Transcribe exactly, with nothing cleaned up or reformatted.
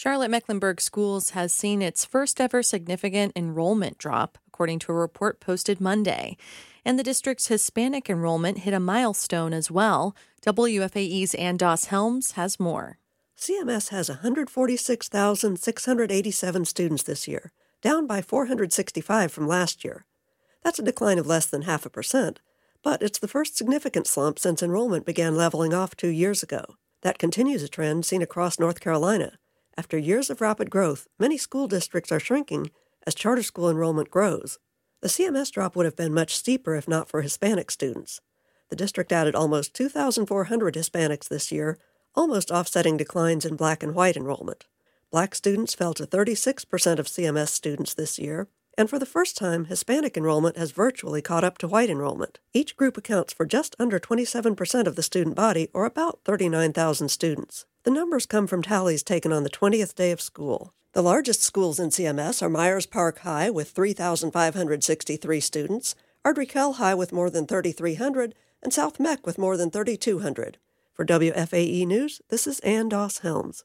Charlotte-Mecklenburg Schools has seen its first ever significant enrollment drop, according to a report posted Monday. And the district's Hispanic enrollment hit a milestone as well. W F A E's Ann Doss Helms has more. C M S has one hundred forty-six thousand six hundred eighty-seven students this year, down by four hundred sixty-five from last year. That's a decline of less than half a percent, but it's the first significant slump since enrollment began leveling off two years ago. That continues a trend seen across North Carolina. After years of rapid growth, many school districts are shrinking as charter school enrollment grows. The C M S drop would have been much steeper if not for Hispanic students. The district added almost two thousand four hundred Hispanics this year, almost offsetting declines in black and white enrollment. Black students fell to thirty-six percent of C M S students this year, and for the first time, Hispanic enrollment has virtually caught up to white enrollment. Each group accounts for just under twenty-seven percent of the student body, or about thirty-nine thousand students. The numbers come from tallies taken on the twentieth day of school. The largest schools in C M S are Myers Park High with three thousand five hundred sixty-three students, Ardrey-Kell High with more than thirty-three hundred, and South Meck with more than thirty-two hundred. For W F A E News, this is Ann Doss Helms.